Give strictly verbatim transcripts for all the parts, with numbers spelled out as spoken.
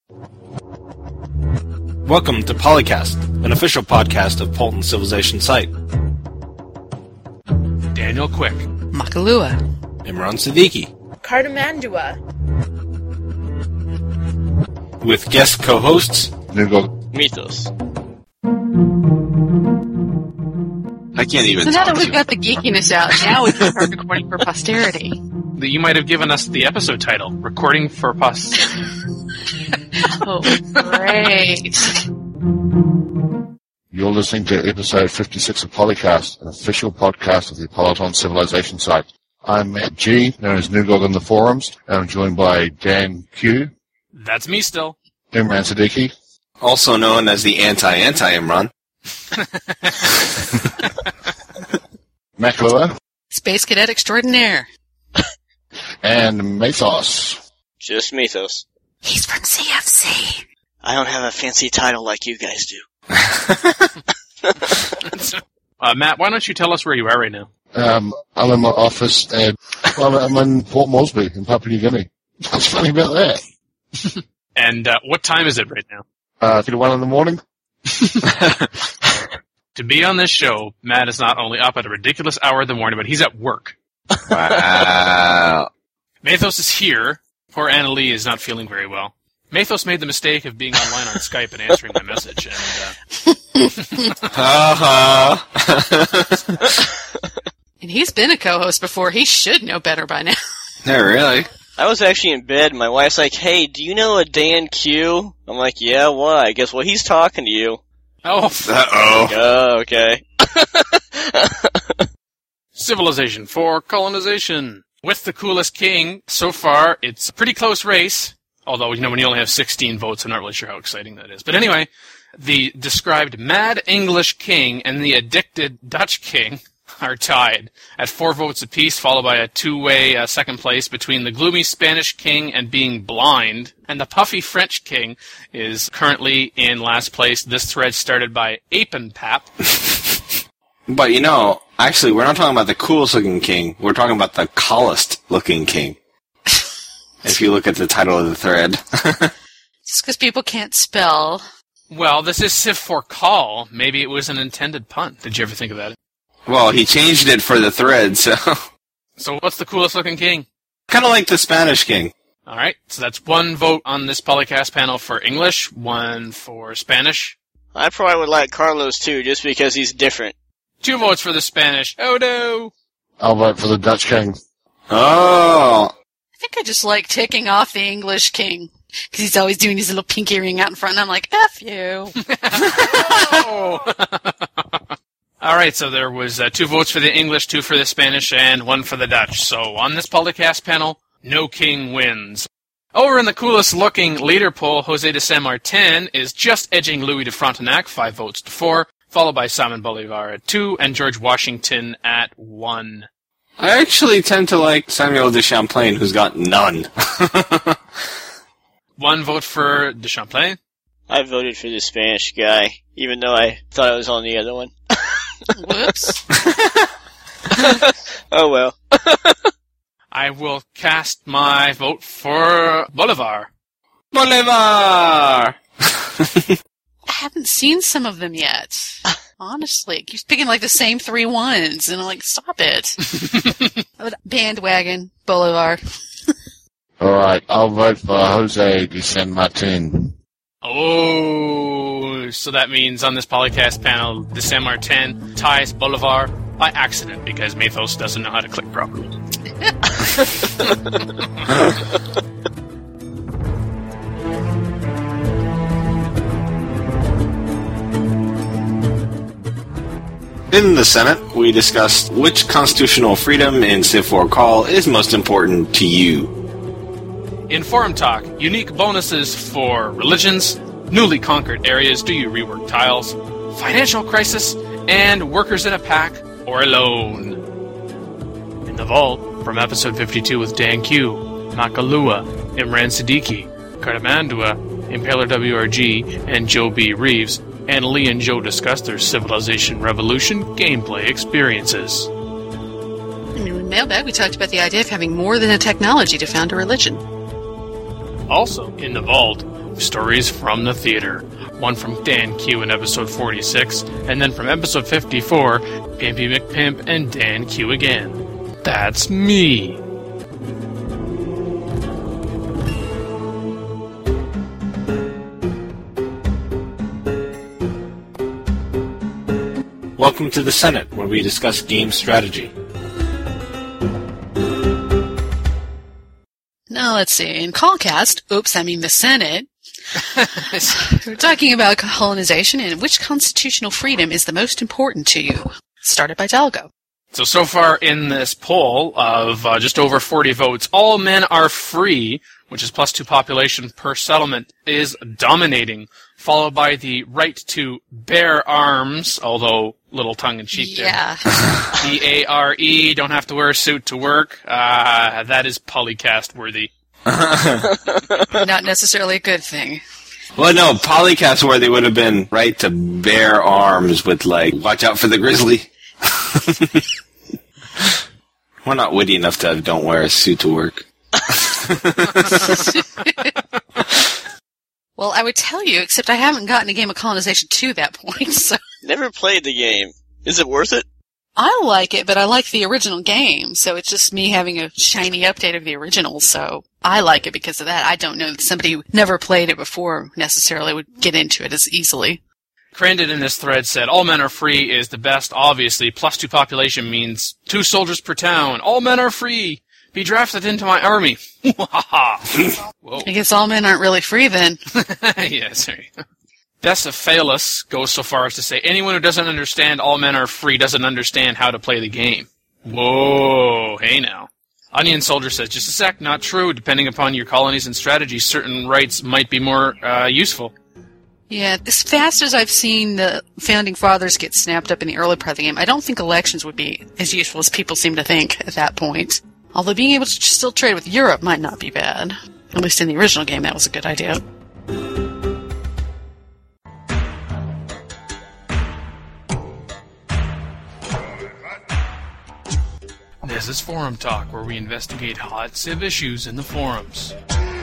Welcome to Polycast, an official podcast of Polton Civilization Site. Daniel Quick, Makalua, Imran Siddiqui, Cardamandua, with guest co-hosts Nugog, Mythos. I can't even. So now that talk we've to got the geekiness out, now we can start recording for posterity. you might have given us the episode title, Recording for Pos... Oh, great. You're listening to episode fifty-six of Polycast, an official podcast of the Peloton Civilization Site. I'm Matt G, known as Nugog on the forums, and I'm joined by Dan Q, That's me still. Imran Siddiqui, also known as the anti-anti-Imran, Makalua, Space Cadet Extraordinaire. and Mythos. Just Mythos. He's from C F C. I don't have a fancy title like you guys do. uh, Matt, why don't you tell us where you are right now? Um, I'm in my office, and well, I'm in Port Moresby in Papua New Guinea. What's funny about that? And uh, what time is it right now? Uh, to one in the morning. To be on this show, Matt is not only up at a ridiculous hour in the morning, but he's at work. Wow. Mythos is here. Poor Anna Lee is not feeling very well. Mythos made the mistake of being online on Skype and answering my message. And, uh... Ha And he's been a co-host before. He should know better by now. Not really. I was actually in bed, and my wife's like, hey, do you know a Dan Q? I'm like, yeah, why? Guess what? He's talking to you. Oh, Uh-oh. Oh, okay. Civilization for colonization. With the coolest king, so far, it's a pretty close race. Although, you know, when you only have sixteen votes, I'm not really sure how exciting that is. But anyway, the described mad English king and the addicted Dutch king are tied at four votes apiece, followed by a two-way uh, second place between the gloomy Spanish king and being blind. And the puffy French king is currently in last place. This thread started by Apenpap. But you know, actually, we're not talking about the coolest looking king. We're talking about the coolest looking king. If you look at the title of the thread. Just because people can't spell. Well, this is Civ for call. Maybe it was an intended pun. Did you ever think about it? Well, he changed it for the thread, so... So what's the coolest looking king? Kind of like the Spanish king. All right, so that's one vote on this Polycast panel for English, one for Spanish. I probably would like Carlos, too, just because he's different. Two votes for the Spanish. Oh, no! I'll vote for the Dutch king. Oh! I think I just like ticking off the English king. Because he's always doing his little pinky ring out in front, and I'm like, F you. Oh. All right, so there was uh, two votes for the English, two for the Spanish, and one for the Dutch. So on this Polycast panel, no king wins. Over in the coolest-looking leader poll, Jose de San Martin is just edging Louis de Frontenac, five votes to four, followed by Simon Bolivar at two, and George Washington at one. I actually tend to like Samuel de Champlain, who's got none. One vote for de Champlain. I voted for the Spanish guy, even though I thought I was on the other one. Whoops. Oh, well. I will cast my vote for Bolivar. Bolivar! I haven't seen some of them yet. Honestly. Keeps picking like the same three ones, and I'm like, stop it. Bandwagon, Bolivar. Alright, I'll vote for Jose de San Martin. Oh, so that means on this Polycast panel, de San Martin ties Bolivar by accident because Mythos doesn't know how to click properly. In the Senate, we discussed which constitutional freedom in Civ four Call is most important to you. In Forum Talk, unique bonuses for religions, newly conquered areas, do you rework tiles, financial crisis, and workers in a pack or alone. In the Vault, from episode fifty-two with Dan Q, Makalua, Imran Siddiqui, Cardamandua, Impaler W R G, and Joe B. Reeves, Anna Lee and Joe discuss their Civilization Revolution gameplay experiences. In Mailbag, we talked about the idea of having more than a technology to found a religion. Also, in the Vault, Stories from the Theater. One from Dan Q in episode forty-six, and then from episode fifty-four, Pimpy McPimp and Dan Q again. That's me. Welcome to the Senate, where we discuss game strategy. Now, let's see. In Callcast, oops, I mean the Senate, we're talking about colonization and which constitutional freedom is the most important to you. Started by Dalgo. So, so far in this poll of uh, just over forty votes, all men are free, which is plus two population per settlement, is dominating, followed by the right to bear arms, although little tongue-in-cheek there. Yeah. B A R E, don't have to wear a suit to work. Uh, that is polycast worthy. Not necessarily a good thing. Well, no, polycast worthy would have been right to bear arms with, like, watch out for the grizzly. We're not witty enough to have don't wear a suit to work. Well, I would tell you, except I haven't gotten a game of Colonization to that point, so... Never played the game. Is it worth it? I like it, but I like the original game, so it's just me having a shiny update of the original, so I like it because of that. I don't know that somebody who never played it before necessarily would get into it as easily. Crandon in this thread said, all men are free is the best, obviously. Plus two population means two soldiers per town. All men are free. Be drafted into my army. Whoa. I guess all men aren't really free then. Yeah, sorry. Deciphalus goes so far as to say, anyone who doesn't understand all men are free doesn't understand how to play the game. Whoa, hey now. Onion Soldier says, just a sec, not true. Depending upon your colonies and strategies, certain rights might be more uh, useful. Yeah, as fast as I've seen the Founding Fathers get snapped up in the early part of the game, I don't think elections would be as useful as people seem to think at that point. Although being able to still trade with Europe might not be bad. At least in the original game, that was a good idea. This is Forum Talk, where we investigate hot civ issues in the forums.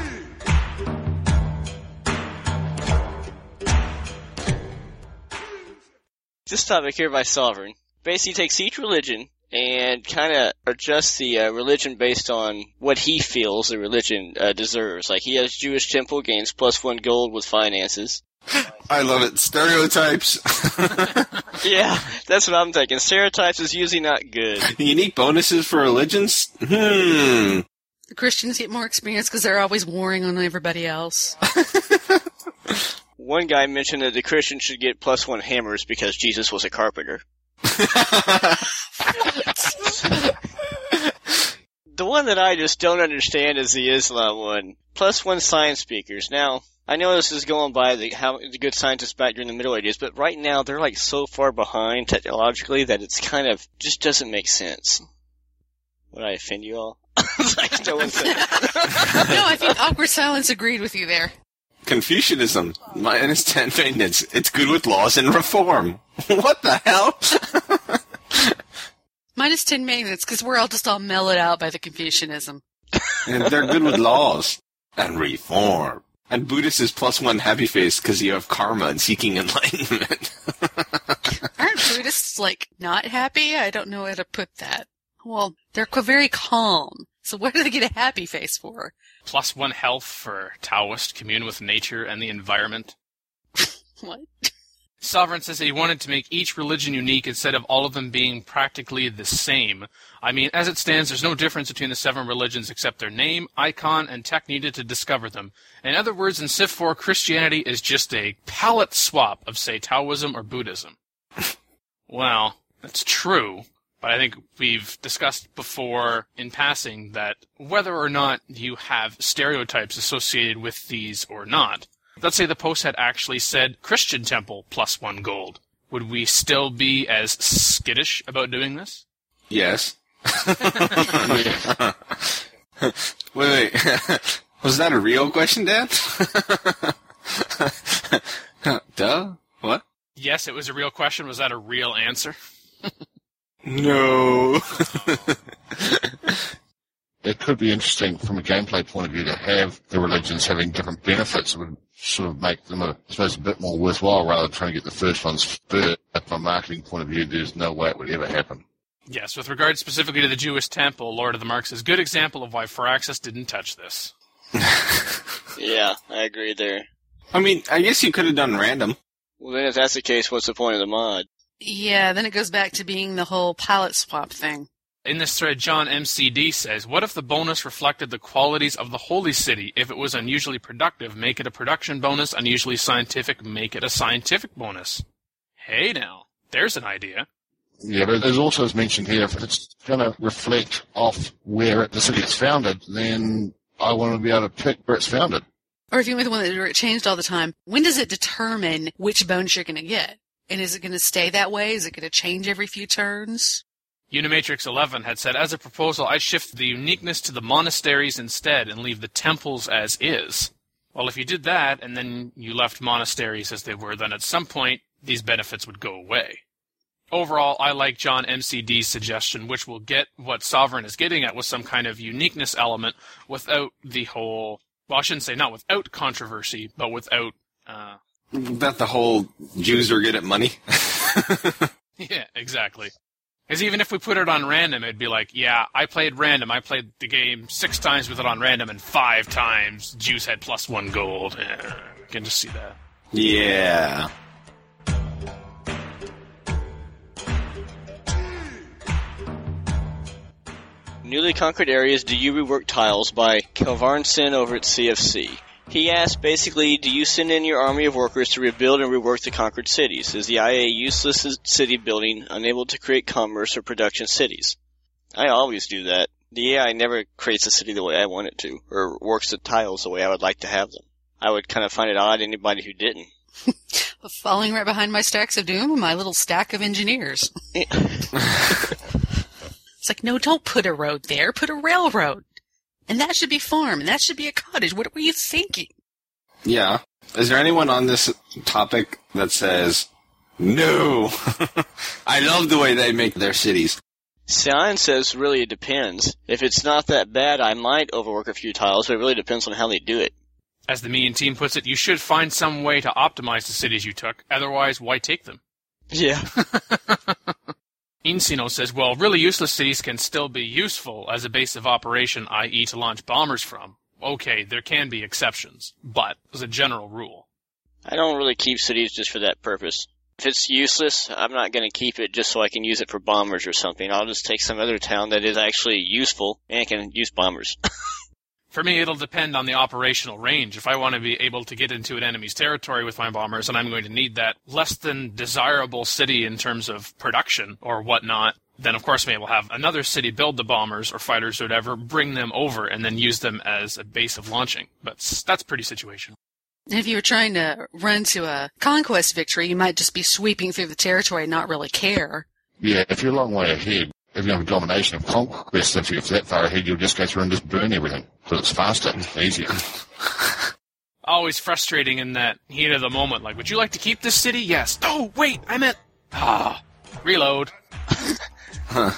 This topic here by Sovereign basically takes each religion and kind of adjusts the uh, religion based on what he feels the religion uh, deserves. Like, he has Jewish temple, gains plus one gold with finances. I love it. Stereotypes. Yeah, that's what I'm thinking. Stereotypes is usually not good. Unique bonuses for religions? Hmm. The Christians get more experience because they're always warring on everybody else. One guy mentioned that the Christians should get plus one hammers because Jesus was a carpenter. The one that I just don't understand is the Islam one. Plus one science speakers. Now, I know this is going by the how the good scientists back during the Middle Ages, but right now they're like so far behind technologically that it's kind of just doesn't make sense. Would I offend you all? Like, no one said that. No, I think awkward silence agreed with you there. Confucianism. Minus ten maintenance. It's good with laws and reform. What the hell? Minus ten maintenance, because we're all just all mellowed out by the Confucianism. And they're good with laws and reform. And Buddhist is plus one happy face because you have karma and seeking enlightenment. Aren't Buddhists, like, not happy? I don't know how to put that. Well, they're very calm. So what do they get a happy face for? Plus one health for Taoist, commune with nature and the environment. What? Sovereign says that he wanted to make each religion unique instead of all of them being practically the same. I mean, as it stands, there's no difference between the seven religions except their name, icon, and tech needed to discover them. In other words, in Civ four, Christianity is just a palette swap of, say, Taoism or Buddhism. Well, that's true, but I think we've discussed before in passing that whether or not you have stereotypes associated with these or not, let's say the post had actually said Christian temple plus one gold. Would we still be as skittish about doing this? Yes. Wait, wait. Was that a real question, Dan? Duh? What? Yes, it was a real question. Was that a real answer? No. It could could be interesting from a gameplay point of view to have the religions having different benefits. It would sort of make them, a, I suppose, a bit more worthwhile rather than trying to get the first ones first. From a marketing point of view, there's no way it would ever happen. Yes, with regard specifically to the Jewish temple, Lord of the Marks is a good example of why Firaxis didn't touch this. Yeah, I agree there. I mean, I guess you could have done random. Well, then if that's the case, what's the point of the mod? Yeah, then it goes back to being the whole pilot swap thing. In this thread, John M C D says, what if the bonus reflected the qualities of the holy city? If it was unusually productive, make it a production bonus. Unusually scientific, make it a scientific bonus. Hey now, there's an idea. Yeah, but there's also, as mentioned here, if it's going to reflect off where the city is founded, then I want to be able to pick where it's founded. Or if you want the one that where it changed all the time, when does it determine which bonus you're going to get? And is it going to stay that way? Is it going to change every few turns? Unimatrix eleven had said, as a proposal, I'd shift the uniqueness to the monasteries instead and leave the temples as is. Well, if you did that, and then you left monasteries as they were, then at some point, these benefits would go away. Overall, I like John M C D's suggestion, which will get what Sovereign is getting at with some kind of uniqueness element without the whole, well, I shouldn't say not without controversy, but without, uh... That the whole Jews are good at money? Yeah, exactly. Because even if we put it on random, it'd be like, yeah, I played random. I played the game six times with it on random, and five times Jews had plus one gold. Yeah, you can just see that. Yeah. Newly Conquered Areas, do you rework tiles by Kelvarnson over at C F C? He asked, basically, do you send in your army of workers to rebuild and rework the conquered cities? Is the I A useless city building, unable to create commerce or production cities? I always do that. The A I never creates a city the way I want it to, or works the tiles the way I would like to have them. I would kind of find it odd anybody who didn't. Falling right behind my stacks of doom, my little stack of engineers. It's like, no, don't put a road there. Put a railroad. And that should be farm, and that should be a cottage. What were you thinking? Yeah. Is there anyone on this topic that says, no? I love the way they make their cities. Sion says, really, it depends. If it's not that bad, I might overwork a few tiles, but it really depends on how they do it. As the Minion team puts it, you should find some way to optimize the cities you took. Otherwise, why take them? Yeah. Insino says, well, really useless cities can still be useful as a base of operation, that is to launch bombers from. Okay, there can be exceptions, but as a general rule. I don't really keep cities just for that purpose. If it's useless, I'm not going to keep it just so I can use it for bombers or something. I'll just take some other town that is actually useful and can use bombers. For me, it'll depend on the operational range. If I want to be able to get into an enemy's territory with my bombers, and I'm going to need that less than desirable city in terms of production or whatnot, then of course maybe we'll have another city build the bombers or fighters or whatever, bring them over, and then use them as a base of launching. But that's pretty situational. And if you were trying to run to a conquest victory, you might just be sweeping through the territory and not really care. Yeah, if you're a long way ahead, if you have a domination of conquest, if you're that far ahead, you'll just go through and just burn everything. So it's faster and easier. Always frustrating in that heat of the moment. Like, would you like to keep this city? Yes. Oh, wait, I meant... Ah, reload. Huh.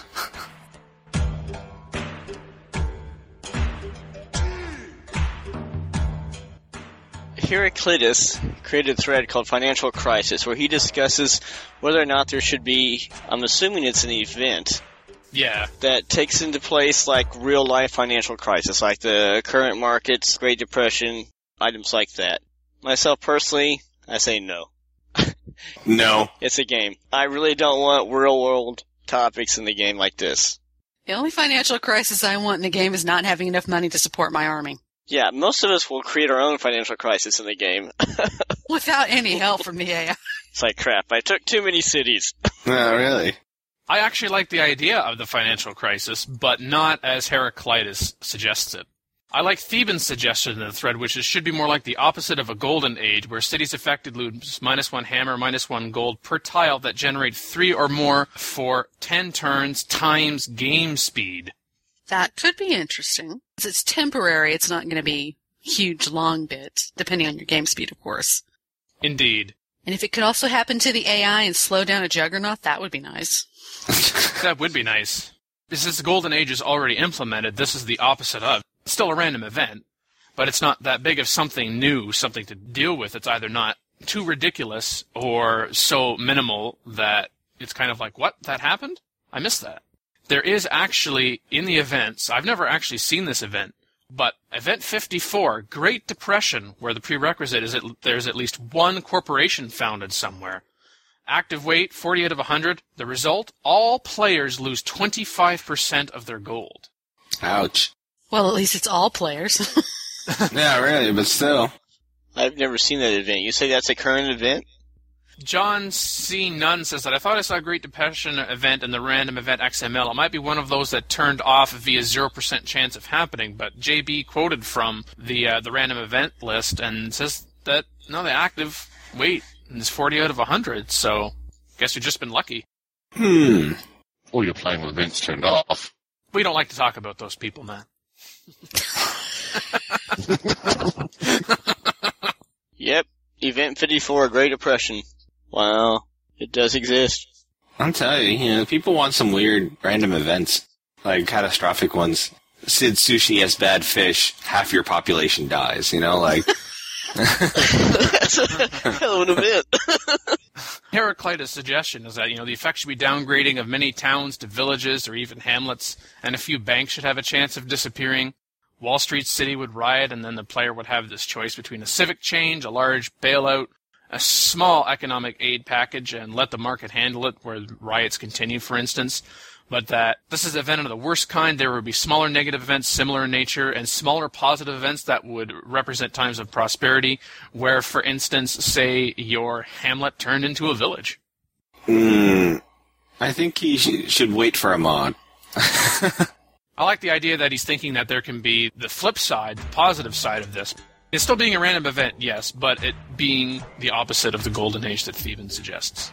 Heraclitus created a thread called Financial Crisis, where he discusses whether or not there should be, I'm assuming it's an event, Yeah. that takes into place like real-life financial crisis, like the current markets, Great Depression, items like that. Myself personally, I say no. No. It's a game. I really don't want real-world topics in the game like this. The only financial crisis I want in the game is not having enough money to support my army. Yeah, most of us will create our own financial crisis in the game. Without any help from the A I. It's like, crap, I took too many cities. No, really. I actually like the idea of the financial crisis, but not as Heraclitus suggests it. I like Theban's suggestion in the thread, which is should be more like the opposite of a golden age, where cities affected lose minus one hammer, minus one gold per tile that generate three or more for ten turns times game speed. That could be interesting. Because it's temporary, it's not going to be huge long bits, depending on your game speed, of course. Indeed. And if it could also happen to the A I and slow down a juggernaut, that would be nice. That would be nice. Since the Golden Age is already implemented, this is the opposite of. It's still a random event, but it's not that big of something new, something to deal with. It's either not too ridiculous or so minimal that it's kind of like, what? That happened? I missed that. There is actually, in the events, I've never actually seen this event, but Event fifty-four, Great Depression, where the prerequisite is that there's at least one corporation founded somewhere. Active weight, forty out of one hundred. The result, all players lose twenty-five percent of their gold. Ouch. Well, at least it's all players. Yeah, really, but still. I've never seen that event. You say that's a current event? John C. Nunn says that I thought I saw a Great Depression event in the random event X M L. It might be one of those that turned off via zero percent chance of happening, but J B quoted from the uh, the random event list and says that, no, the active weight is forty out of one hundred, so guess you've just been lucky. Hmm. Or you're playing with events turned off. We don't like to talk about those people, man. Yep. Event fifty-four, Great Depression. Wow. It does exist. I'll tell you, you know, people want some weird random events, like catastrophic ones. Sid Sushi has bad fish, half your population dies, you know, like... That's a hell of an event. Heraclitus' suggestion is that, you know, the effect should be downgrading of many towns to villages or even hamlets, and a few banks should have a chance of disappearing. Wall Street City would riot, and then the player would have this choice between a civic change, a large bailout, a small economic aid package, and let the market handle it where riots continue, for instance. But that this is an event of the worst kind. There would be smaller negative events similar in nature and smaller positive events that would represent times of prosperity where, for instance, say your hamlet turned into a village. Hmm. I think he sh- should wait for a mod. I like the idea that he's thinking that there can be the flip side, the positive side of this. It's still being a random event, yes, but it being the opposite of the Golden Age that Theban suggests.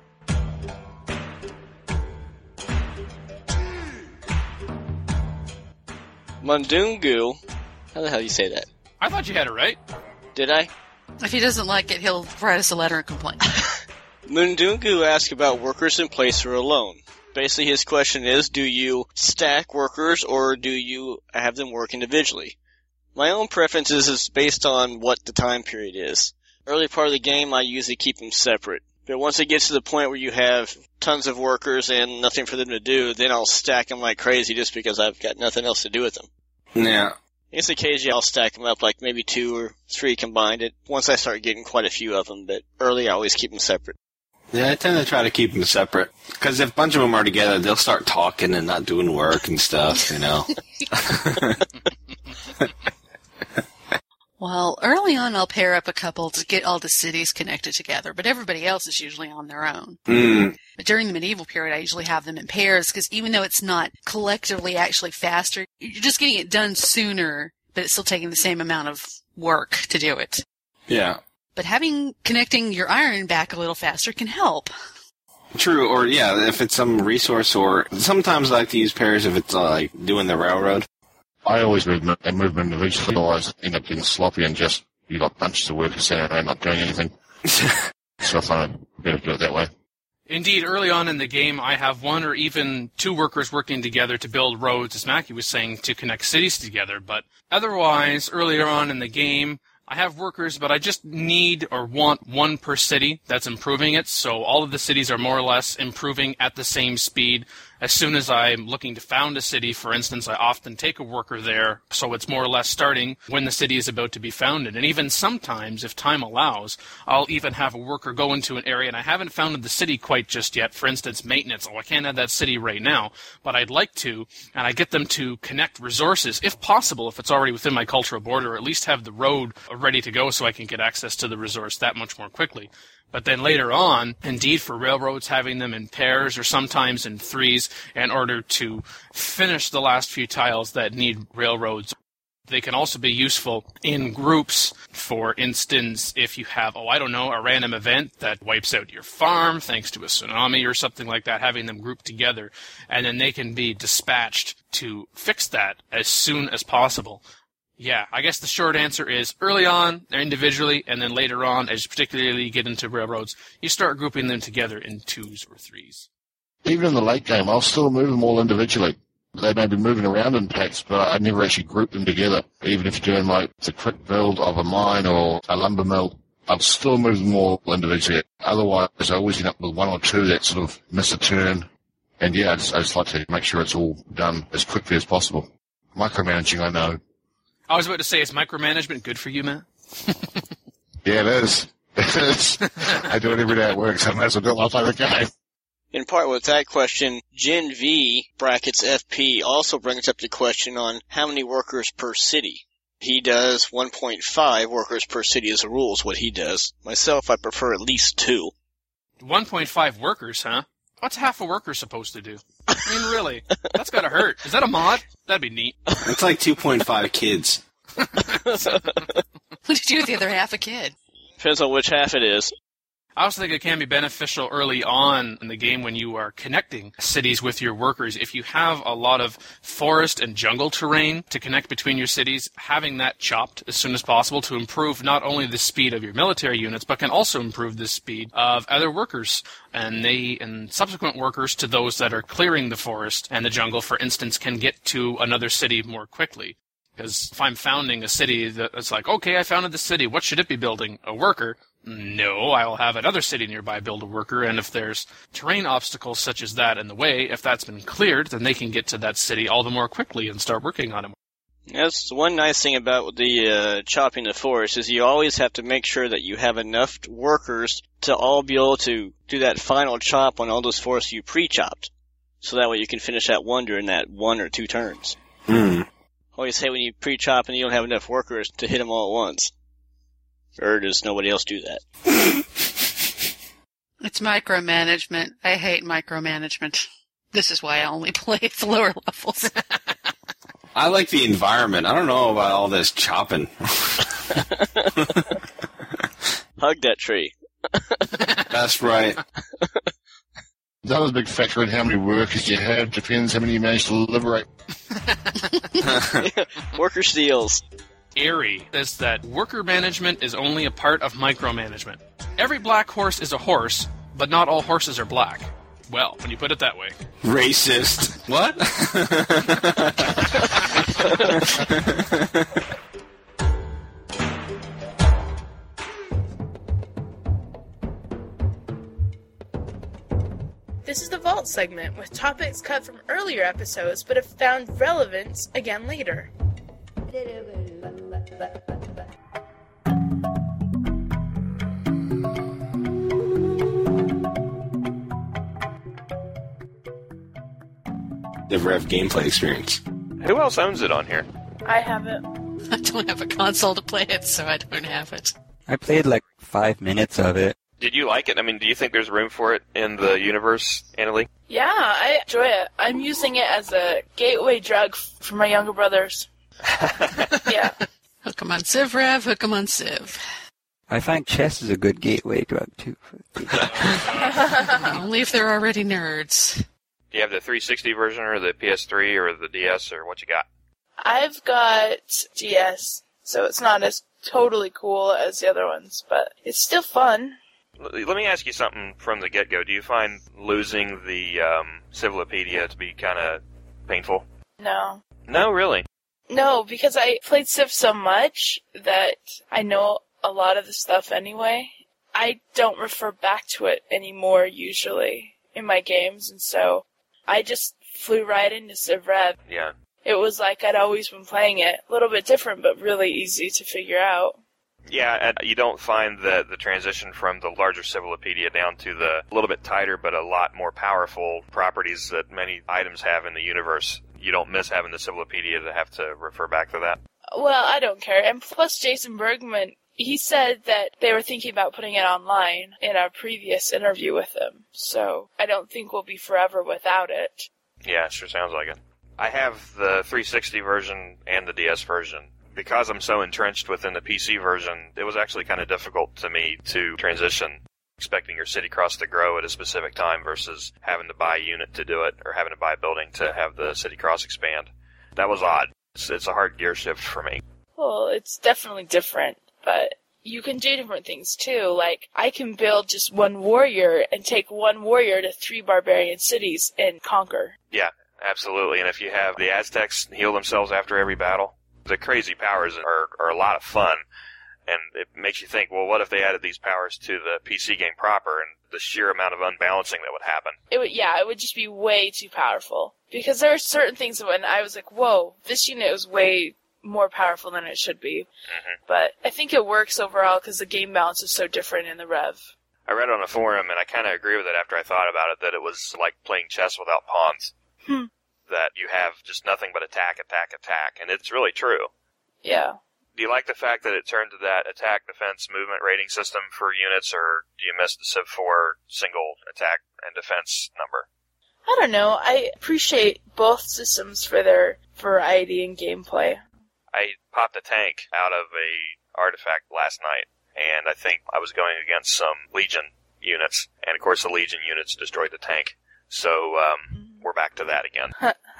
Mundungu. How the hell do you say that? I thought you had it right. Did I? If he doesn't like it, he'll write us a letter and complain. Mundungu asked about workers in place or alone. Basically, his question is, do you stack workers or do you have them work individually? My own preferences is based on what the time period is. Early part of the game, I usually keep them separate. But once it gets to the point where you have tons of workers and nothing for them to do, then I'll stack them like crazy just because I've got nothing else to do with them. Yeah. I guess occasionally I'll stack them up like maybe two or three combined it once I start getting quite a few of them, but early I always keep them separate. Yeah, I tend to try to keep them separate. Because if a bunch of them are together, they'll start talking and not doing work and stuff, you know. Well, early on I'll pair up a couple to get all the cities connected together, but everybody else is usually on their own. Mm. But during the medieval period, I usually have them in pairs, because even though it's not collectively actually faster, you're just getting it done sooner, but it's still taking the same amount of work to do it. Yeah. But having connecting your iron back a little faster can help. True, or yeah, if it's some resource, or sometimes I like to use pairs if it's uh, like doing the railroad. I always move them, and move them individually, otherwise end up getting sloppy and just, you got bunches of workers sitting around not doing anything. So I find it better to do it that way. Indeed, early on in the game, I have one or even two workers working together to build roads, as Mackie was saying, to connect cities together. But otherwise, earlier on in the game, I have workers, but I just need or want one per city that's improving it. So all of the cities are more or less improving at the same speed. As soon as I'm looking to found a city, for instance, I often take a worker there, so it's more or less starting when the city is about to be founded. And even sometimes, if time allows, I'll even have a worker go into an area, and I haven't founded the city quite just yet. For instance, maintenance. Oh, I can't have that city right now, but I'd like to, and I get them to connect resources, if possible, if it's already within my cultural border, or at least have the road ready to go so I can get access to the resource that much more quickly. But then later on, indeed, for railroads, having them in pairs or sometimes in threes in order to finish the last few tiles that need railroads. They can also be useful in groups. For instance, if you have, oh, I don't know, a random event that wipes out your farm thanks to a tsunami or something like that, having them grouped together, and then they can be dispatched to fix that as soon as possible. Yeah, I guess the short answer is early on, they're individually, and then later on, as particularly you get into railroads, you start grouping them together in twos or threes. Even in the late game, I'll still move them all individually. They may be moving around in packs, but I never actually group them together. Even if you're doing like the quick build of a mine or a lumber mill, I'd still move them all individually. Otherwise, I always end up with one or two that sort of miss a turn. And yeah, I just, I just like to make sure it's all done as quickly as possible. Micromanaging, I know. I was about to say, is micromanagement good for you, Matt? Yeah, it is. It is. I do it every day at work, so I might as well do it while I play the game. In part with that question, Gen V brackets F P also brings up the question on how many workers per city. He does one point five workers per city as a rule is what he does. Myself, I prefer at least two. one point five workers, huh? What's half a worker supposed to do? I mean, really? That's gotta hurt. Is that a mod? That'd be neat. It's like two point five kids. What did you do with the other half a kid? Depends on which half it is. I also think it can be beneficial early on in the game when you are connecting cities with your workers. If you have a lot of forest and jungle terrain to connect between your cities, having that chopped as soon as possible to improve not only the speed of your military units, but can also improve the speed of other workers and they and subsequent workers to those that are clearing the forest and the jungle, for instance, can get to another city more quickly. Because if I'm founding a city that's like, okay, I founded the city, what should it be building? A worker? No, I'll have another city nearby build a worker, and if there's terrain obstacles such as that in the way, if that's been cleared, then they can get to that city all the more quickly and start working on it. That's one nice thing about the uh, chopping the forest is you always have to make sure that you have enough workers to all be able to do that final chop on all those forests you pre-chopped. So that way you can finish that wonder in that one or two turns. Hmm. Always say when you pre-chop and you don't have enough workers to hit them all at once. Or does nobody else do that? It's micromanagement. I hate micromanagement. This is why I only play at the lower levels. I like the environment. I don't know about all this chopping. Hug that tree. That's right. The other big factor in how many workers you have depends how many you manage to liberate. Worker steals. Airy says that worker management is only a part of micromanagement. Every black horse is a horse, but not all horses are black. Well, when you put it that way. Racist. What? This is the Vault segment, with topics cut from earlier episodes but have found relevance again later. Never have gameplay experience. Who else owns it on here? I have it. I don't have a console to play it, so I don't have it. I played like five minutes of it. Did you like it? I mean, do you think there's room for it in the universe, Annalie? Yeah, I enjoy it. I'm using it as a gateway drug for my younger brothers. Yeah. Hook 'em on Civ Rev, hook 'em on Civ. I find chess is a good gateway drug, too. Only if they're already nerds. Do you have the three sixty version or the P S three or the D S or what you got? I've got D S, so it's not as totally cool as the other ones, but it's still fun. L- let me ask you something from the get-go. Do you find losing the um, Civilopedia to be kind of painful? No. No, really? No, because I played Civ so much that I know a lot of the stuff anyway. I don't refer back to it anymore, usually, in my games, and so I just flew right into Civ Rev. Yeah. It was like I'd always been playing it. A little bit different, but really easy to figure out. Yeah, and you don't find the the transition from the larger Civilopedia down to the a little bit tighter but a lot more powerful properties that many items have in the universe. You don't miss having the Civilopedia to have to refer back to that. Well, I don't care. And plus, Jason Bergman, he said that they were thinking about putting it online in our previous interview with him. So I don't think we'll be forever without it. Yeah, sure sounds like it. I have the three sixty version and the D S version. Because I'm so entrenched within the P C version, it was actually kind of difficult to me to transition, expecting your city cross to grow at a specific time versus having to buy a unit to do it or having to buy a building to have the city cross expand. That was odd. It's, it's a hard gear shift for me. Well, it's definitely different, but you can do different things too. Like, I can build just one warrior and take one warrior to three barbarian cities and conquer. Yeah, Absolutely, and if you have the Aztecs heal themselves after every battle, the crazy powers are, are a lot of fun. And it makes you think, well, what if they added these powers to the P C game proper, and the sheer amount of unbalancing that would happen? It would, yeah, it would just be way too powerful. Because there are certain things when I was like, whoa, this unit is way more powerful than it should be. Mm-hmm. But I think it works overall because the game balance is so different in the Rev. I read on a forum, and I kind of agree with it after I thought about it, that it was like playing chess without pawns. Hmm. That you have just nothing but attack, attack, attack, and it's really true. Yeah. Do you like the fact that it turned to that attack, defense, movement rating system for units, or do you miss the Civ four single attack and defense number? I don't know. I appreciate both systems for their variety in gameplay. I popped a tank out of a artifact last night, and I think I was going against some Legion units, and of course the Legion units destroyed the tank. So um, we're back to that again.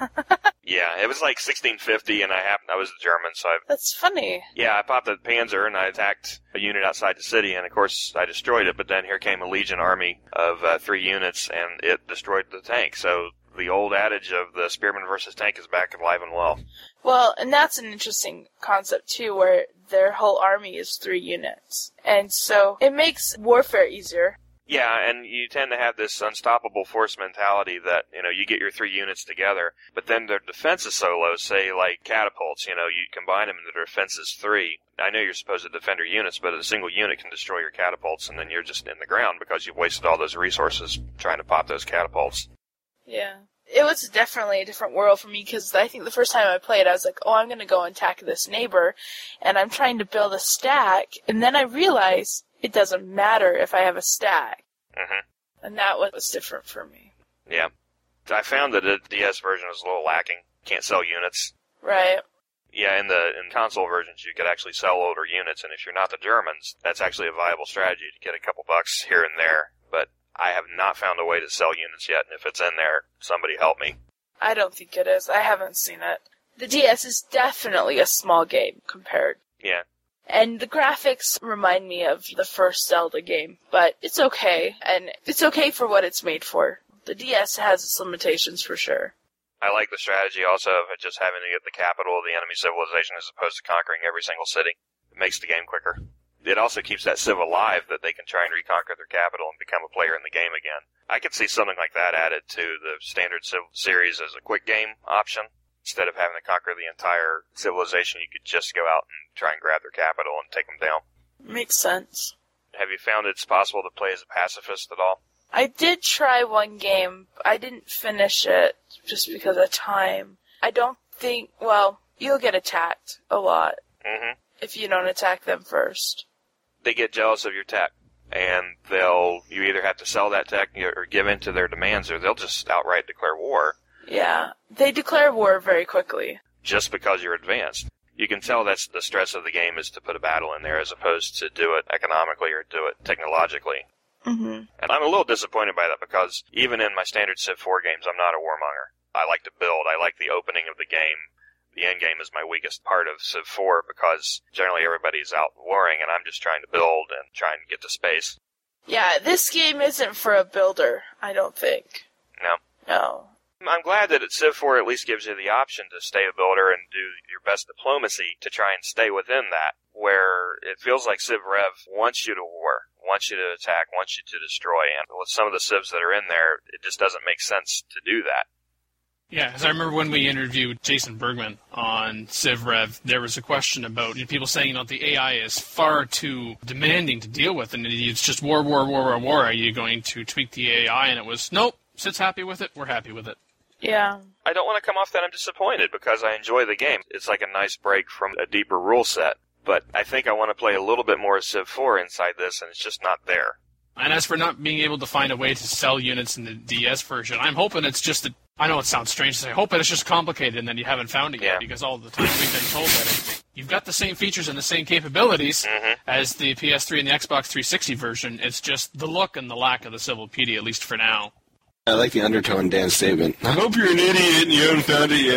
Yeah, it was like sixteen fifty, and I happened I was a German, so I That's funny. yeah I popped the Panzer and I attacked a unit outside the city, and of course I destroyed it. But then here came a Legion army of uh, three units, and it destroyed the tank. So the old adage of the spearman versus tank is back alive and well. Well, and that's an interesting concept too, where their whole army is three units, and so it makes warfare easier. Yeah, and you tend to have this unstoppable force mentality that, you know, you get your three units together, but then their defense is so low, say, like catapults, you know, you combine them and their defense is three. I know you're supposed to defend your units, but a single unit can destroy your catapults, and then you're just in the ground because you've wasted all those resources trying to pop those catapults. Yeah. It was definitely a different world for me, because I think the first time I played, I was like, oh, I'm going to go attack this neighbor, and I'm trying to build a stack, and then I realized it doesn't matter if I have a stack. Mm-hmm. And that was different for me. Yeah. I found that the D S version was a little lacking. Can't sell units. Right. Yeah, in the in console versions, you could actually sell older units, and if you're not the Germans, that's actually a viable strategy to get a couple bucks here and there. But I have not found a way to sell units yet, and if it's in there, somebody help me. I don't think it is. I haven't seen it. The D S is definitely a small game compared. Yeah. And the graphics remind me of the first Zelda game, but it's okay, and it's okay for what it's made for. The D S has its limitations for sure. I like the strategy also of it just having to get the capital of the enemy civilization as opposed to conquering every single city. It makes the game quicker. It also keeps that civ alive that they can try and reconquer their capital and become a player in the game again. I could see something like that added to the standard civ series as a quick game option. Instead of having to conquer the entire civilization, you could just go out and try and grab their capital and take them down. Makes sense. Have you found it's possible to play as a pacifist at all? I did try one game. I didn't finish it just because of time. I don't think, well, you'll get attacked a lot Mm-hmm. if you don't attack them first. They get jealous of your tech, and they'll, you either have to sell that tech or give in to their demands, or they'll just outright declare war. Yeah, they declare war very quickly. Just because you're advanced. You can tell that's the stress of the game is to put a battle in there as opposed to do it economically or do it technologically. Mm-hmm. And I'm a little disappointed by that because even in my standard Civ four games, I'm not a warmonger. I like to build. I like the opening of the game. The end game is my weakest part of Civ four because generally everybody's out warring and I'm just trying to build and trying to get to space. Yeah, this game isn't for a builder, I don't think. No. No. I'm glad that Civ four at least gives you the option to stay a builder and do your best diplomacy to try and stay within that, where it feels like Civ Rev wants you to war, wants you to attack, wants you to destroy, and with some of the civs that are in there, it just doesn't make sense to do that. Yeah, because I remember when we interviewed Jason Bergman on Civ Rev, there was a question about you know, people saying, you know, the A I is far too demanding to deal with, and it's just war, war, war, war, war. Are you going to tweak the A I? And it was, nope, Sid's happy with it, we're happy with it. Yeah. I don't want to come off that I'm disappointed because I enjoy the game. It's like a nice break from a deeper rule set, but I think I want to play a little bit more Civ four inside this, and it's just not there. And as for not being able to find a way to sell units in the D S version, I'm hoping it's just that, I know it sounds strange to say, hoping it's just complicated and then you haven't found it Yeah. yet, because all the time we've been told that it, you've got the same features and the same capabilities Mm-hmm. as the P S three and the Xbox three sixty version. It's just the look and the lack of the Civilpedia, at least for now. I like the undertone in Dan's statement. I hope you're an idiot and you haven't found it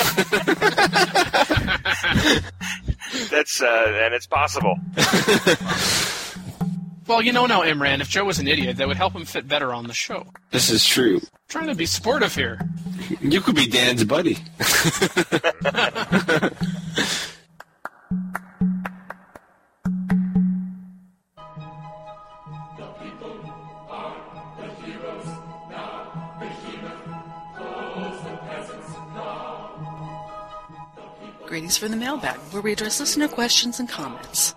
yet. That's, uh, and it's possible. Well, you know now, Imran, if Joe was an idiot, that would help him fit better on the show. This is true. I'm trying to be sportive here. You could be Dan's buddy. Greetings from the mailbag, where we address listener questions and comments.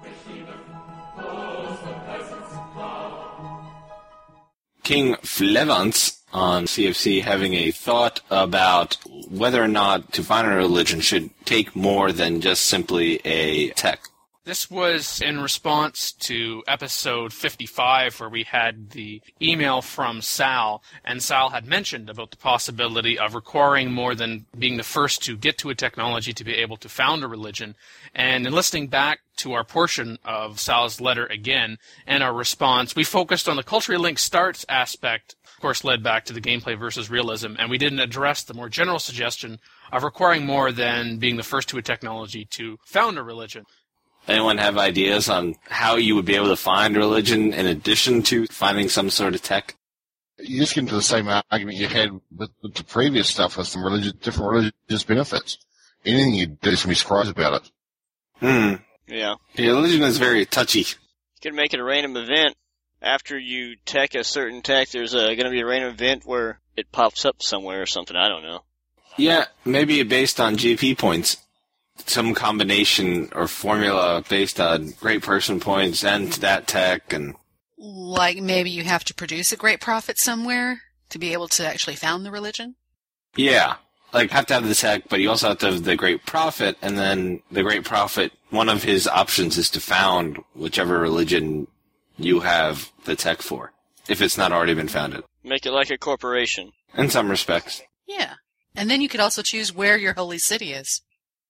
King Flevance on C F C having a thought about whether or not to find a religion should take more than just simply a tech. This was in response to episode fifty-five, where we had the email from Sal, and Sal had mentioned about the possibility of requiring more than being the first to get to a technology to be able to found a religion. And in listening back to our portion of Sal's letter again, and our response, we focused on the culturally linked starts aspect, of course led back to the gameplay versus realism, and we didn't address the more general suggestion of requiring more than being the first to a technology to found a religion. Anyone have ideas on how you would be able to find religion in addition to finding some sort of tech? You just get into the same argument you had with, with the previous stuff with some religious, different religious benefits. Anything you do is going to be surprised about it. Hmm. Yeah. Yeah, religion is very touchy. You can make it a random event. After you tech a certain tech, there's going to be a random event where it pops up somewhere or something. I don't know. Yeah, maybe based on G P points. Some combination or formula based on great person points and that tech, and Like maybe you have to produce a great prophet somewhere to be able to actually found the religion? yeah, like have to have the tech, but you also have to have the great prophet, and then the great prophet, one of his options is to found whichever religion you have the tech for, if it's not already been founded. Make it like a corporation. In some respects. Yeah. And then you could also choose where your holy city is.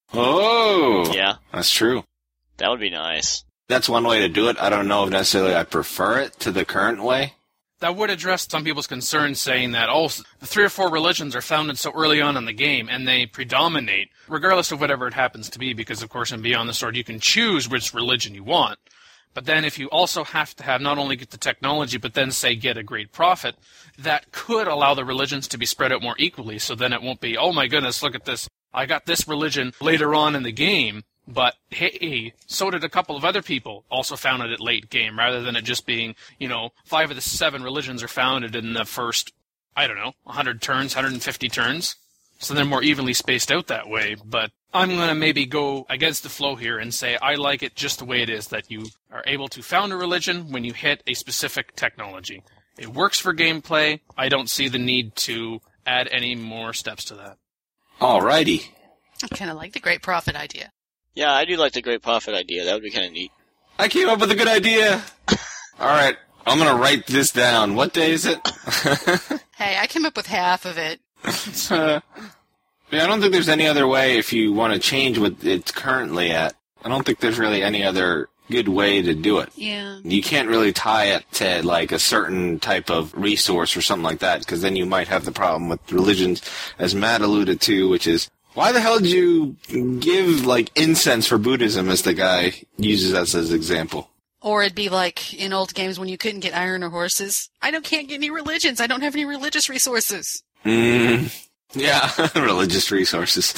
Oh! Yeah. That's true. That would be nice. That's one way to do it. I don't know if necessarily I prefer it to the current way. That would address some people's concerns, saying that, oh, the three or four religions are founded so early on in the game, and they predominate, regardless of whatever it happens to be, because, of course, in Beyond the Sword, you can choose which religion you want. But then if you also have to have not only get the technology, but then, say, get a great prophet, that could allow the religions to be spread out more equally, so then it won't be, oh my goodness, look at this, I got this religion later on in the game, but hey, so did a couple of other people also founded it late game, rather than it just being, you know, five of the seven religions are founded in the first, I don't know, one hundred turns, one hundred fifty turns. So they're more evenly spaced out that way. But I'm going to maybe go against the flow here and say I like it just the way it is, that you are able to found a religion when you hit a specific technology. It works for gameplay. I don't see the need to add any more steps to that. Alrighty. I kind of like the great prophet idea. Yeah, I do like the great prophet idea. That would be kind of neat. I came up with a good idea. Alright, I'm going to write this down. What day is it? Hey, I came up with half of it. uh, yeah, I don't think there's any other way if you want to change what it's currently at. I don't think there's really any other good way to do it. Yeah. You can't really tie it to, like, a certain type of resource or something like that, because then you might have the problem with religions, as Matt alluded to, which is, why the hell did you give, like, incense for Buddhism, as the guy uses as his example? Or it'd be like in old games when you couldn't get iron or horses. I don't can't get any religions. I don't have any religious resources. Mm, yeah, religious resources.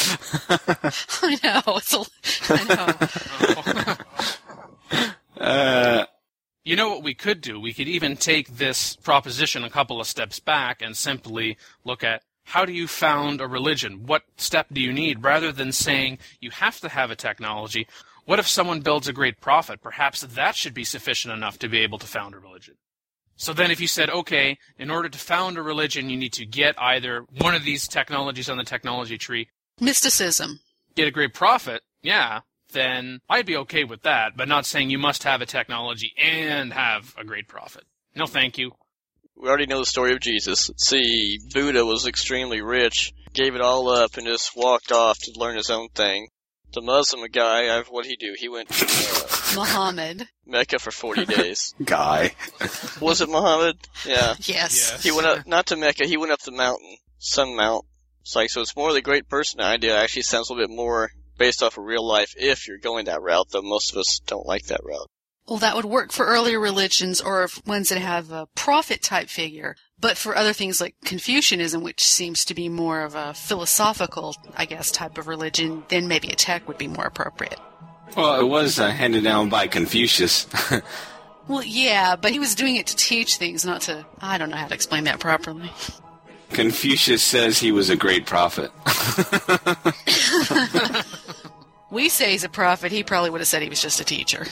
I know. It's a, I know. uh, You know what we could do? We could even take this proposition a couple of steps back and simply look at how do you found a religion? What step do you need? Rather than saying you have to have a technology, what if someone builds a great prophet? Perhaps that should be sufficient enough to be able to found a religion. So then if you said, okay, in order to found a religion, you need to get either one of these technologies on the technology tree. Mysticism. Get a great prophet, yeah, then I'd be okay with that, but not saying you must have a technology and have a great prophet. No, thank you. We already know the story of Jesus. Let's see, Buddha was extremely rich, gave it all up, and just walked off to learn his own thing. The Muslim guy, what'd he do? He went to uh, Muhammad. Mecca for forty days. Guy. Was it Muhammad? Yeah. Yes. Yes. He went up, not to Mecca, he went up the mountain. Sun Mount. It's like, so it's more the great person idea. Actually sounds a little bit more based off of real life if you're going that route, though most of us don't like that route. Well, that would work for earlier religions or if ones that have a prophet-type figure. But for other things like Confucianism, which seems to be more of a philosophical, I guess, type of religion, then maybe a tech would be more appropriate. Well, it was uh, handed down by Confucius. Well, yeah, but he was doing it to teach things, not to... I don't know how to explain that properly. Confucius says he was a great prophet. We say he's a prophet. He probably would have said he was just a teacher.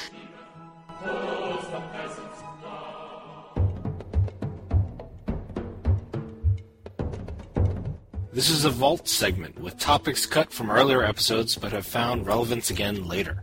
This is a Vault segment with topics cut from earlier episodes but have found relevance again later.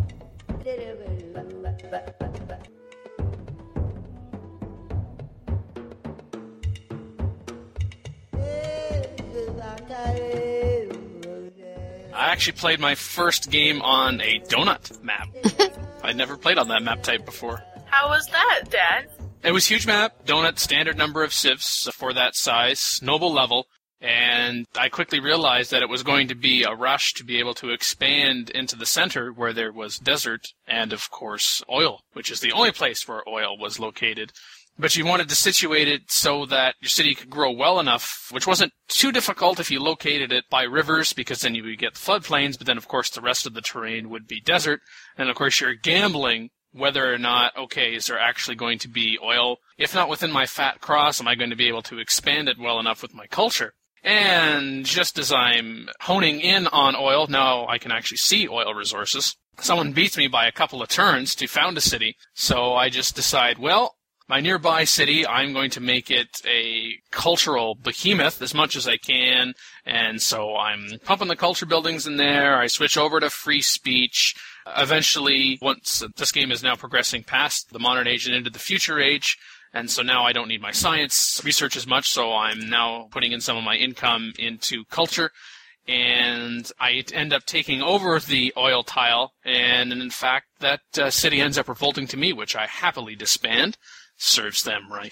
I actually played my first game on a donut map. I'd never played on that map type before. How was that, Dan? It was huge map, donut, standard number of civs for that size, noble level, and I quickly realized that it was going to be a rush to be able to expand into the center where there was desert and, of course, oil, which is the only place where oil was located. But you wanted to situate it so that your city could grow well enough, which wasn't too difficult if you located it by rivers, because then you would get the floodplains, but then, of course, the rest of the terrain would be desert. And, of course, you're gambling whether or not, okay, is there actually going to be oil? If not within my fat cross, am I going to be able to expand it well enough with my culture? And just as I'm honing in on oil, now I can actually see oil resources. Someone beats me by a couple of turns to found a city, so I just decide, well, my nearby city, I'm going to make it a cultural behemoth as much as I can, and so I'm pumping the culture buildings in there. I switch over to free speech. Eventually, once this game is now progressing past the modern age and into the future age, and so now I don't need my science research as much, so I'm now putting in some of my income into culture, and I end up taking over the oil tile, and in fact, that uh, city ends up revolting to me, which I happily disband. Serves them right.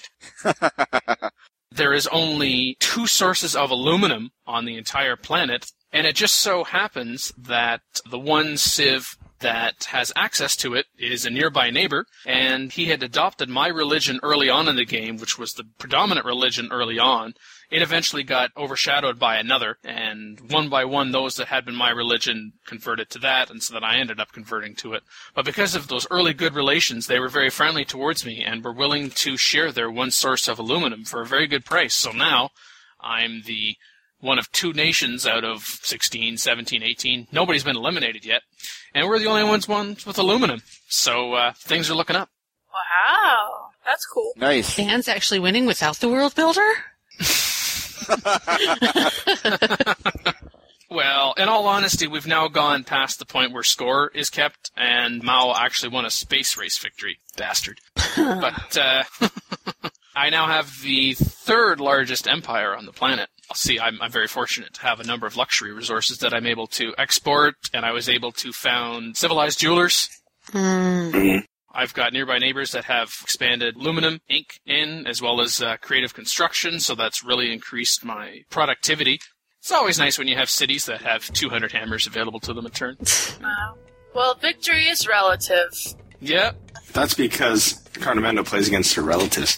There is only two sources of aluminum on the entire planet, and it just so happens that the one civ that has access to it is a nearby neighbor, and he had adopted my religion early on in the game, which was the predominant religion early on. It eventually got overshadowed by another, and one by one those that had been my religion converted to that, and so then I ended up converting to it. But because of those early good relations, they were very friendly towards me and were willing to share their one source of aluminum for a very good price. So now I'm the one of two nations out of sixteen, seventeen, eighteen. Nobody's been eliminated yet, and we're the only ones ones with aluminum. So uh, things are looking up. Wow, that's cool. Nice. Dan's actually winning without the world builder? Well, in all honesty, we've now gone past the point where score is kept, and Mao actually won a space race victory. Bastard. But uh, I now have the third largest empire on the planet. See, I'm, I'm very fortunate to have a number of luxury resources that I'm able to export, and I was able to found civilized jewelers. Mm. I've got nearby neighbors that have expanded aluminum, ink in, as well as uh, creative construction, so that's really increased my productivity. It's always nice when you have cities that have two hundred hammers available to them a turn. Wow. Well, victory is relative. Yep. That's because Carnamendo plays against her relatives.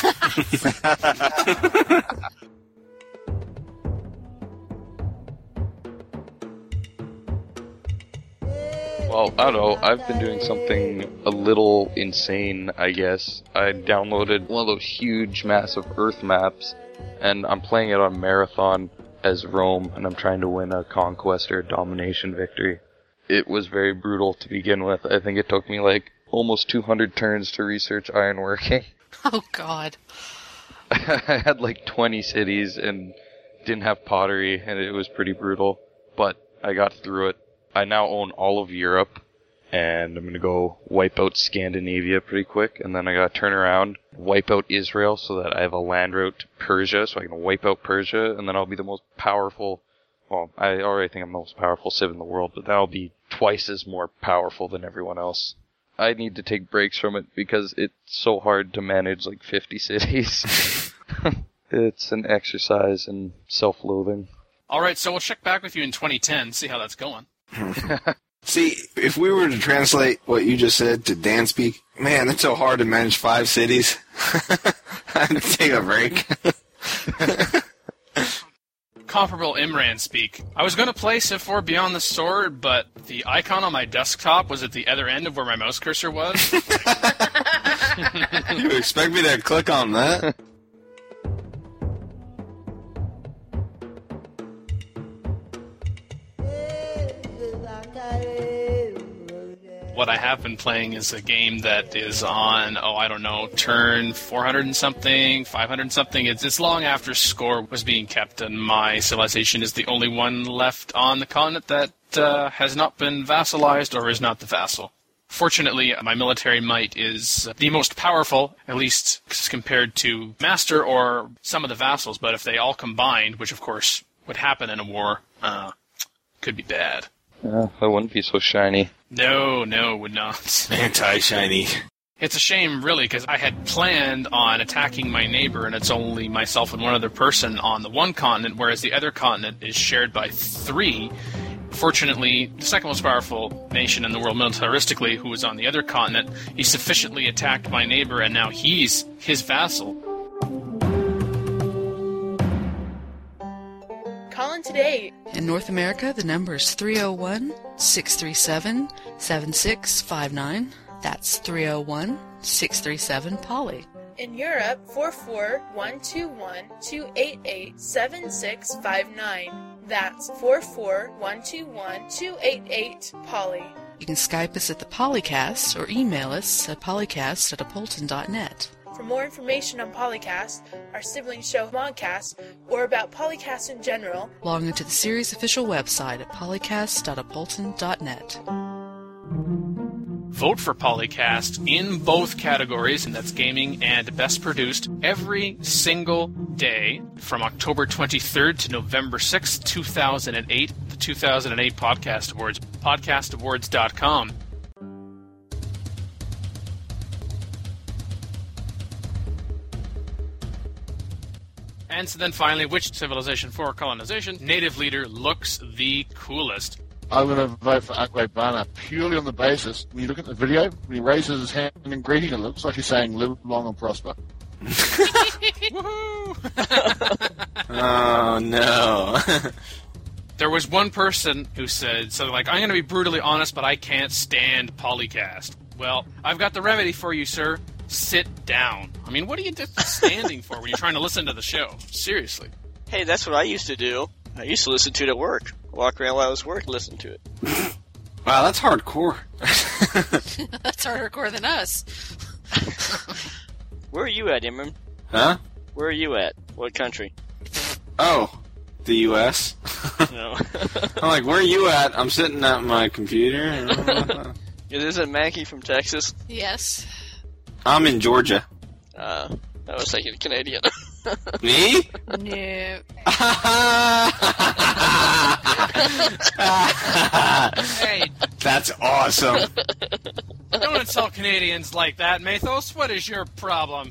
Well, I don't know, I've been doing something a little insane, I guess. I downloaded one of those huge, massive Earth maps, and I'm playing it on Marathon as Rome, and I'm trying to win a conquest or a domination victory. It was very brutal to begin with. I think it took me like almost two hundred turns to research ironworking. Oh, God. I had like twenty cities and didn't have pottery, and it was pretty brutal, but I got through it. I now own all of Europe, and I'm going to go wipe out Scandinavia pretty quick, and then I got to turn around, wipe out Israel so that I have a land route to Persia, so I can wipe out Persia, and then I'll be the most powerful, well, I already think I'm the most powerful civ in the world, but then I'll be twice as more powerful than everyone else. I need to take breaks from it because it's so hard to manage like fifty cities. It's an exercise in self-loathing. Alright, so we'll check back with you in twenty ten, see how that's going. See, if we were to translate what you just said to Dan speak, man, it's so hard to manage five cities. Take a break. Comparable Imran speak. I was going to play Civ four Beyond the Sword, but the icon on my desktop was at the other end of where my mouse cursor was. You expect me to click on that? What I have been playing is a game that is on, oh, I don't know, turn four hundred and something, five hundred and something. It's, it's long after score was being kept, and my civilization is the only one left on the continent that uh, has not been vassalized or is not the vassal. Fortunately, my military might is the most powerful, at least compared to Master or some of the vassals, but if they all combined, which of course would happen in a war, uh, could be bad. Yeah, that wouldn't be so shiny. No, no, it would not. Anti-shiny. It's a shame, really, because I had planned on attacking my neighbor, and it's only myself and one other person on the one continent, whereas the other continent is shared by three. Fortunately, the second most powerful nation in the world militaristically, who was on the other continent, he sufficiently attacked my neighbor, and now he's his vassal. Call in today. In North America, the number is three oh one, six three seven, seven six five nine. That's three oh one, six three seven, Polly. In Europe, four four one two one, two eight eight, seven six five nine. That's four four one two one, two eight eight, Polly. You can Skype us at the Polycast or email us at polycast at apolton dot net. For more information on Polycast, our sibling show Modcast, or about Polycast in general, log into the series official website at polycast dot apolton dot net. Vote for Polycast in both categories, and that's gaming and best produced, every single day from October twenty-third to November sixth, two thousand eight, the two thousand eight Podcast Awards, podcast awards dot com. And so then finally, which Civilization four colonization native leader looks the coolest? I'm going to vote for Akwe Bana purely on the basis, when you look at the video, when he raises his hand in greeting, it looks like he's saying, live long and prosper. Woohoo! Oh, no. There was one person who said, so like, I'm going to be brutally honest, but I can't stand Polycast. Well, I've got the remedy for you, sir. Sit down. I mean, what are you just standing for when you're trying to listen to the show? Seriously. Hey, that's what I used to do. I used to listen to it at work. Walk around while I was working, listen to it. Wow, that's hardcore. That's harder core than us. Where are you at, Imran? Huh? Where are you at? What country? Oh, the U S No. I'm like, where are you at? I'm sitting at my computer. Isn't Mackie from Texas? Yes. I'm in Georgia. Uh, I was thinking Canadian. Me? No. Hey, That's awesome. don't insult Canadians like that, Mathos. What is your problem?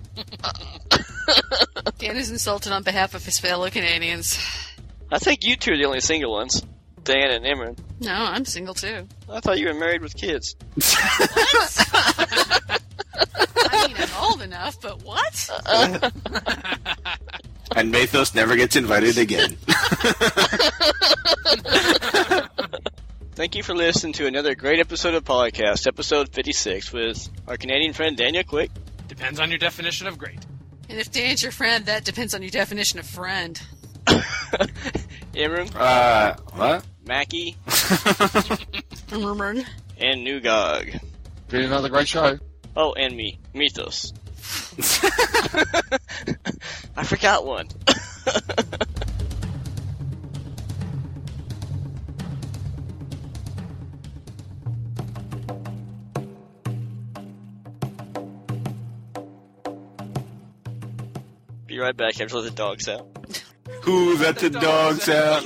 Dan is insulted on behalf of his fellow Canadians. I think you two are the only single ones. Dan and Imran. No, I'm single too. I thought you were married with kids. I mean, I'm old enough, but what? And Mathos never gets invited again. Thank you for listening to another great episode of Polycast, episode fifty-six, with our Canadian friend Daniel Quick. Depends on your definition of great. And if Dan's your friend, that depends on your definition of friend. Imran, Uh, what? Mackie, Murmur. and Nugog. Been another great show. Oh, and me, Mythos. I forgot one. Be right back after let the dogs out. Who let the dogs out?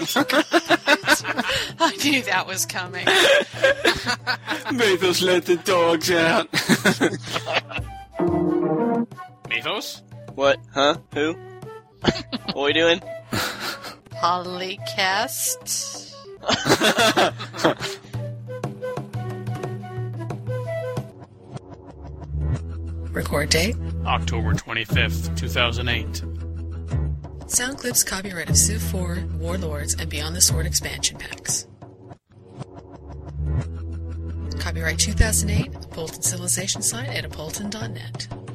I knew that was coming. Mathos let the dogs out. Mathos? What? Huh? Who? What are we doing? Polycast. Record date October twenty-fifth, two thousand eight. Sound clips copyright of Civ four, Warlords, and Beyond the Sword expansion packs. Copyright two thousand eight, Apolton Civilization site at apolton dot net.